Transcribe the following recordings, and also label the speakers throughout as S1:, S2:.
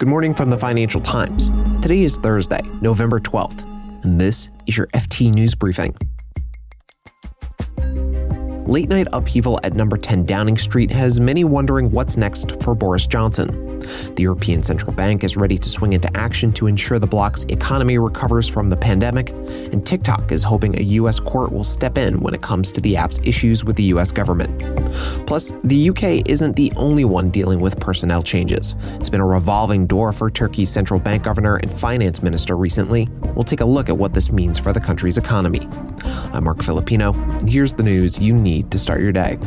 S1: Good morning from the Financial Times. Today is Thursday, November 12th, and this is your FT News Briefing. Late-night upheaval at number 10 Downing Street has many wondering what's next for Boris Johnson. The European Central Bank is ready to swing into action to ensure the bloc's economy recovers from the pandemic, and TikTok is hoping a U.S. court will step in when it comes to the app's issues with the U.S. government. Plus, the UK isn't the only one dealing with personnel changes. It's been a revolving door for Turkey's central bank governor and finance minister recently. We'll take a look at what this means for the country's economy. I'm Mark Filipino, and here's the news you need to start your day.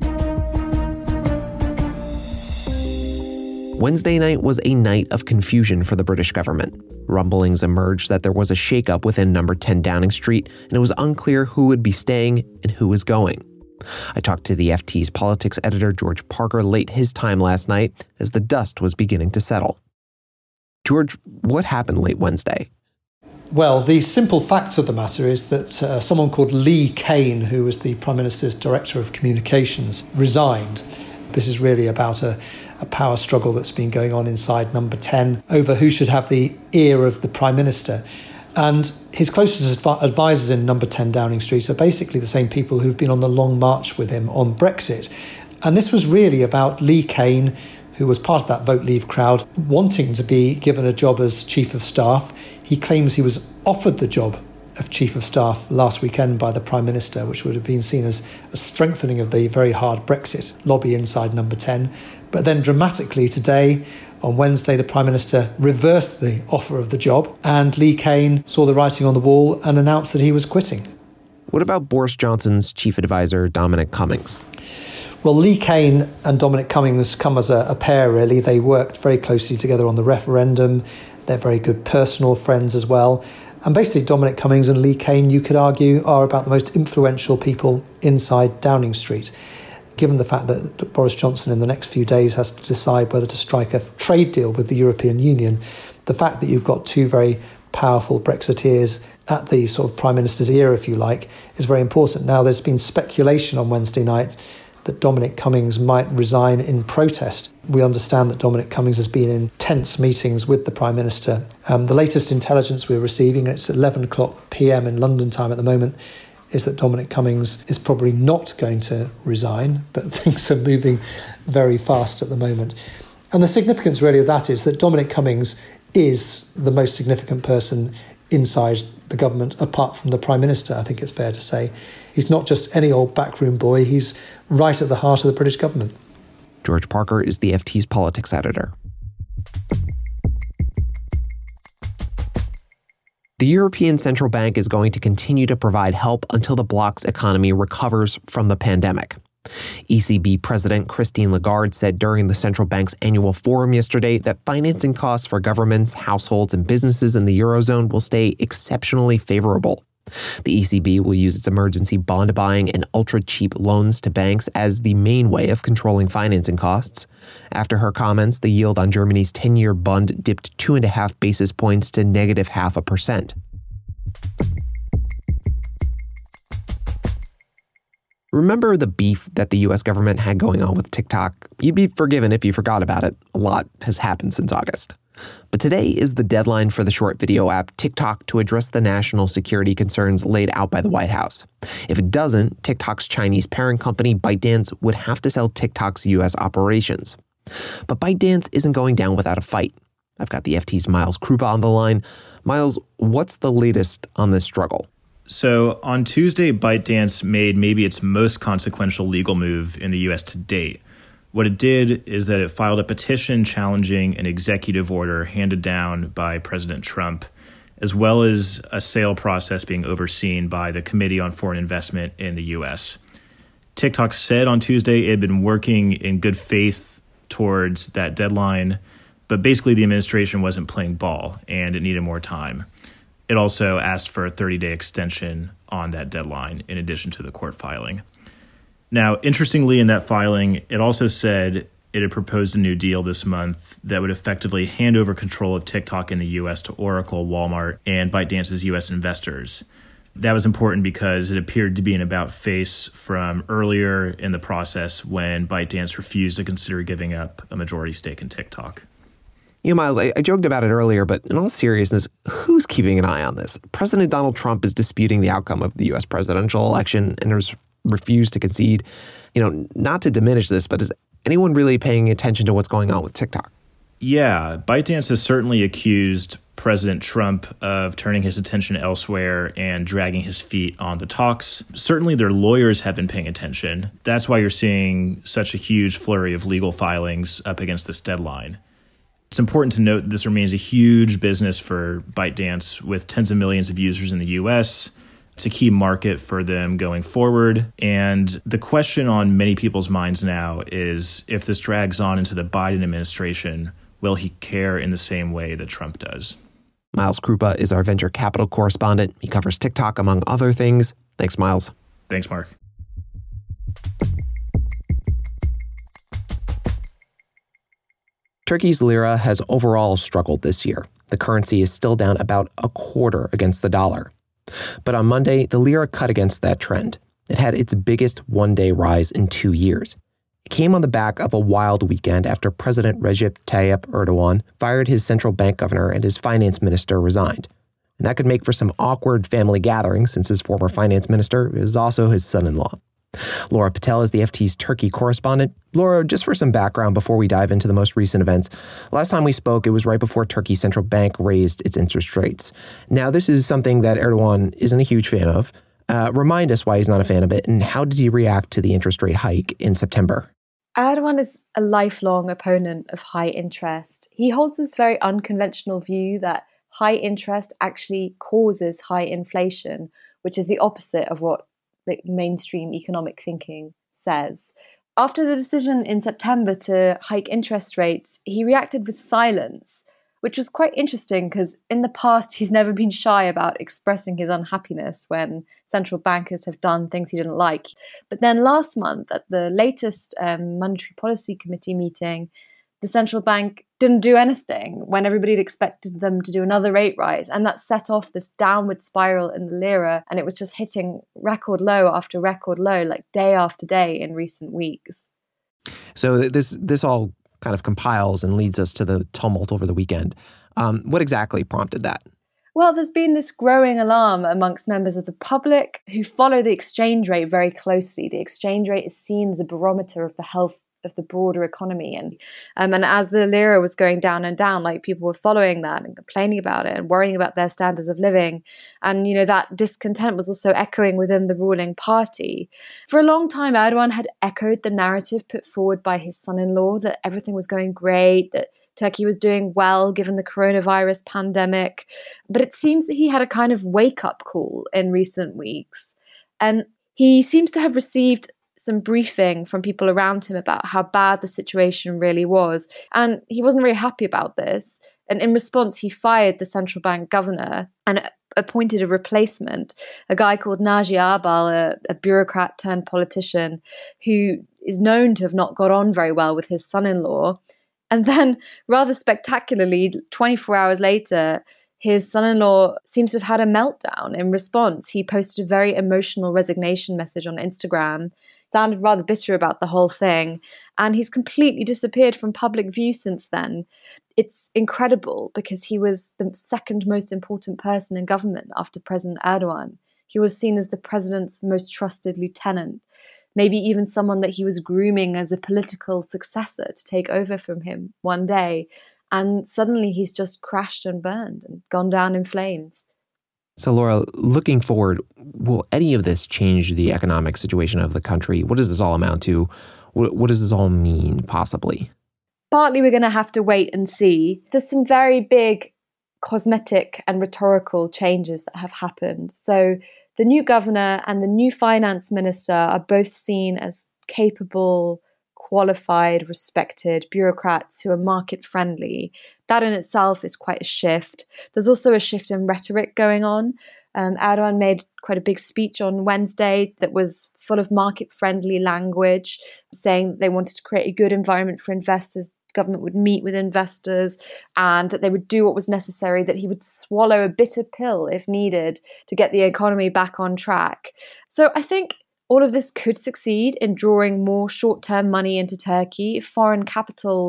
S1: Wednesday night was a night of confusion for the British government. Rumblings emerged that there was a shakeup within number 10 Downing Street, and it was unclear who would be staying and who was going. I talked to the FT's politics editor George Parker late his time last night as the dust was beginning to settle. George, what happened late Wednesday?
S2: Well, the simple facts of the matter is that someone called Lee Cain, who was the Prime Minister's Director of Communications, resigned. This is really about a power struggle that's been going on inside number 10 over who should have the ear of the Prime Minister. And his closest advisors in number 10 Downing Street are basically the same people who've been on the long march with him on Brexit. And this was really about Lee Cain, who was part of that Vote Leave crowd, wanting to be given a job as Chief of Staff. He claims he was offered the job of Chief of Staff last weekend by the Prime Minister, which would have been seen as a strengthening of the very hard Brexit lobby inside number 10. But then dramatically today, on Wednesday, the Prime Minister reversed the offer of the job, and Lee Cain saw the writing on the wall and announced that he was quitting.
S1: What about Boris Johnson's chief advisor, Dominic Cummings?
S2: Well, Lee Cain and Dominic Cummings come as a pair, really. They worked very closely together on the referendum. They're very good personal friends as well. And basically, Dominic Cummings and Lee Cain, you could argue, are about the most influential people inside Downing Street. Given the fact that Boris Johnson in the next few days has to decide whether to strike a trade deal with the European Union, the fact that you've got two very powerful Brexiteers at the sort of Prime Minister's ear, if you like, is very important. Now, there's been speculation on Wednesday night that Dominic Cummings might resign in protest. We understand that Dominic Cummings has been in tense meetings with the Prime Minister. The latest intelligence we're receiving, it's 11 o'clock p.m. in London time at the moment, is that Dominic Cummings is probably not going to resign, but things are moving very fast at the moment. And the significance really of that is that Dominic Cummings is the most significant person inside the government, apart from the Prime Minister, I think it's fair to say. He's not just any old backroom boy, he's right at the heart of the British government.
S1: George Parker is the FT's politics editor. The European Central Bank is going to continue to provide help until the bloc's economy recovers from the pandemic. ECB President Christine Lagarde said during the central bank's annual forum yesterday that financing costs for governments, households, and businesses in the Eurozone will stay exceptionally favorable. The ECB will use its emergency bond buying and ultra-cheap loans to banks as the main way of controlling financing costs. After her comments, the yield on Germany's 10-year bond dipped 2.5 basis points to negative 0.5%. Remember the beef that the U.S. government had going on with TikTok? You'd be forgiven if you forgot about it. A lot has happened since August. But today is the deadline for the short video app TikTok to address the national security concerns laid out by the White House. If it doesn't, TikTok's Chinese parent company ByteDance would have to sell TikTok's U.S. operations. But ByteDance isn't going down without a fight. I've got the FT's Miles Krupa on the line. Miles, what's the latest on this struggle?
S3: So on Tuesday, ByteDance made maybe its most consequential legal move in the U.S. to date. What it did is that it filed a petition challenging an executive order handed down by President Trump, as well as a sale process being overseen by the Committee on Foreign Investment in the U.S. TikTok said on Tuesday it had been working in good faith towards that deadline, but basically the administration wasn't playing ball and it needed more time. It also asked for a 30-day extension on that deadline in addition to the court filing. Now, interestingly, in that filing, it also said it had proposed a new deal this month that would effectively hand over control of TikTok in the U.S. to Oracle, Walmart, and ByteDance's U.S. investors. That was important because it appeared to be an about-face from earlier in the process when ByteDance refused to consider giving up a majority stake in TikTok.
S1: Miles, I joked about it earlier, but in all seriousness, who's keeping an eye on this? President Donald Trump is disputing the outcome of the U.S. presidential election and has refused to concede. Not to diminish this, but is anyone really paying attention to what's going on with TikTok?
S3: Yeah, ByteDance has certainly accused President Trump of turning his attention elsewhere and dragging his feet on the talks. Certainly their lawyers have been paying attention. That's why you're seeing such a huge flurry of legal filings up against this deadline. It's important to note that this remains a huge business for ByteDance with tens of millions of users in the US. It's a key market for them going forward. And the question on many people's minds now is, if this drags on into the Biden administration, will he care in the same way that Trump does?
S1: Miles Krupa is our venture capital correspondent. He covers TikTok, among other things. Thanks, Miles.
S3: Thanks, Mark.
S1: Turkey's lira has overall struggled this year. The currency is still down about a quarter against the dollar. But on Monday, the lira cut against that trend. It had its biggest one-day rise in 2 years. It came on the back of a wild weekend after President Recep Tayyip Erdogan fired his central bank governor and his finance minister resigned. And that could make for some awkward family gatherings since his former finance minister is also his son-in-law. Laura Patel is the FT's Turkey correspondent. Laura, just for some background before we dive into the most recent events, last time we spoke, it was right before Turkey's central bank raised its interest rates. Now, this is something that Erdogan isn't a huge fan of. Remind us why he's not a fan of it, and how did he react to the interest rate hike in September?
S4: Erdogan is a lifelong opponent of high interest. He holds this very unconventional view that high interest actually causes high inflation, which is the opposite of what mainstream economic thinking says. After the decision in September to hike interest rates, he reacted with silence, which was quite interesting because in the past he's never been shy about expressing his unhappiness when central bankers have done things he didn't like. But then last month at the latest Monetary Policy Committee meeting, the central bank didn't do anything when everybody had expected them to do another rate rise. And that set off this downward spiral in the lira. And it was just hitting record low after record low, like day after day in recent weeks.
S1: So this all kind of compiles and leads us to the tumult over the weekend. What exactly prompted that?
S4: Well, there's been this growing alarm amongst members of the public who follow the exchange rate very closely. The exchange rate is seen as a barometer of the health of the broader economy. And as the lira was going down and down, like people were following that and complaining about it and worrying about their standards of living. And, that discontent was also echoing within the ruling party. For a long time, Erdogan had echoed the narrative put forward by his son-in-law that everything was going great, that Turkey was doing well given the coronavirus pandemic. But it seems that he had a kind of wake-up call in recent weeks. And he seems to have received some briefing from people around him about how bad the situation really was. And he wasn't very happy about this. And in response, he fired the central bank governor and appointed a replacement, a guy called Naji Ağbal, a bureaucrat turned politician who is known to have not got on very well with his son-in-law. And then, rather spectacularly, 24 hours later, his son-in-law seems to have had a meltdown. In response, he posted a very emotional resignation message on Instagram, sounded rather bitter about the whole thing, and he's completely disappeared from public view since then. It's incredible because he was the second most important person in government after President Erdogan. He was seen as the president's most trusted lieutenant, maybe even someone that he was grooming as a political successor to take over from him one day. And suddenly he's just crashed and burned and gone down in flames.
S1: So, Laura, looking forward, will any of this change the economic situation of the country? What does this all amount to? What does this all mean, possibly?
S4: Partly we're going to have to wait and see. There's some very big cosmetic and rhetorical changes that have happened. So the new governor and the new finance minister are both seen as capable, qualified, respected bureaucrats who are market-friendly. That in itself is quite a shift. There's also a shift in rhetoric going on. Erdogan made quite a big speech on Wednesday that was full of market-friendly language, saying that they wanted to create a good environment for investors. The government would meet with investors and that they would do what was necessary, that he would swallow a bitter pill if needed to get the economy back on track. So I think all of this could succeed in drawing more short-term money into Turkey. If foreign capital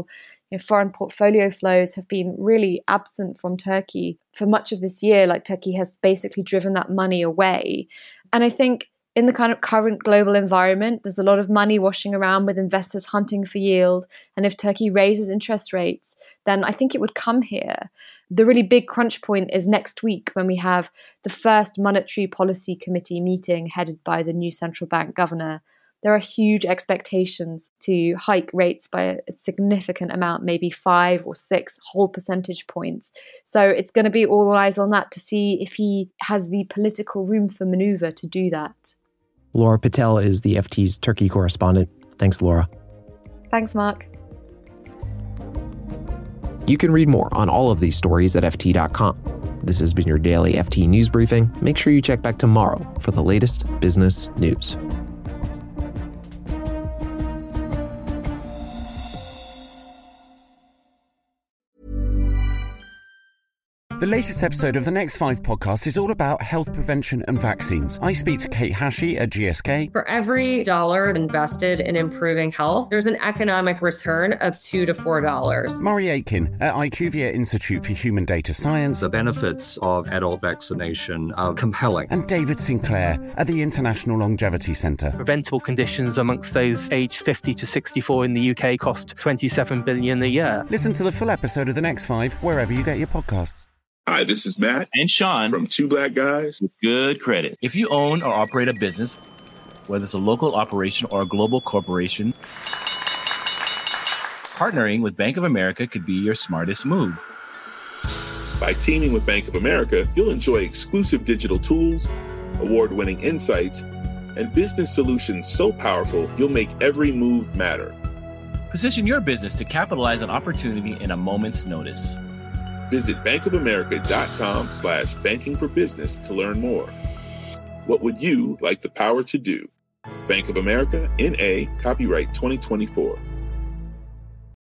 S4: Foreign portfolio flows have been really absent from Turkey for much of this year. Like, Turkey has basically driven that money away. And I think in the kind of current global environment, there's a lot of money washing around with investors hunting for yield. And if Turkey raises interest rates, then I think it would come here. The really big crunch point is next week when we have the first Monetary Policy Committee meeting headed by the new central bank governor. There are huge expectations to hike rates by a significant amount, maybe 5 or 6 whole percentage points. So it's going to be all eyes on that to see if he has the political room for maneuver to do that.
S1: Laura Patel is the FT's Turkey correspondent. Thanks, Laura.
S4: Thanks, Mark.
S1: You can read more on all of these stories at FT.com. This has been your daily FT News Briefing. Make sure you check back tomorrow for the latest business news.
S5: The latest episode of the Next 5 podcast is all about health prevention and vaccines. I speak to Kate Hashey at GSK.
S6: For every dollar invested in improving health, there's an economic return of $2 to $4.
S5: Murray Aitken at IQVIA Institute for Human Data Science.
S7: The benefits of adult vaccination are compelling.
S5: And David Sinclair at the International Longevity Centre.
S8: Preventable conditions amongst those aged 50 to 64 in the UK cost $27 billion a year.
S5: Listen to the full episode of the Next 5 wherever you get your podcasts.
S9: Hi, this is Matt
S10: and Sean
S9: from Two Black Guys
S10: with Good Credit. If you own or operate a business, whether it's a local operation or a global corporation, partnering with Bank of America could be your smartest move.
S9: By teaming with Bank of America, you'll enjoy exclusive digital tools, award-winning insights, and business solutions so powerful you'll make every move matter.
S10: Position your business to capitalize on opportunity in a moment's notice.
S9: Visit bankofamerica.com/banking for business to learn more. What would you like the power to do? Bank of America, N.A., copyright 2024.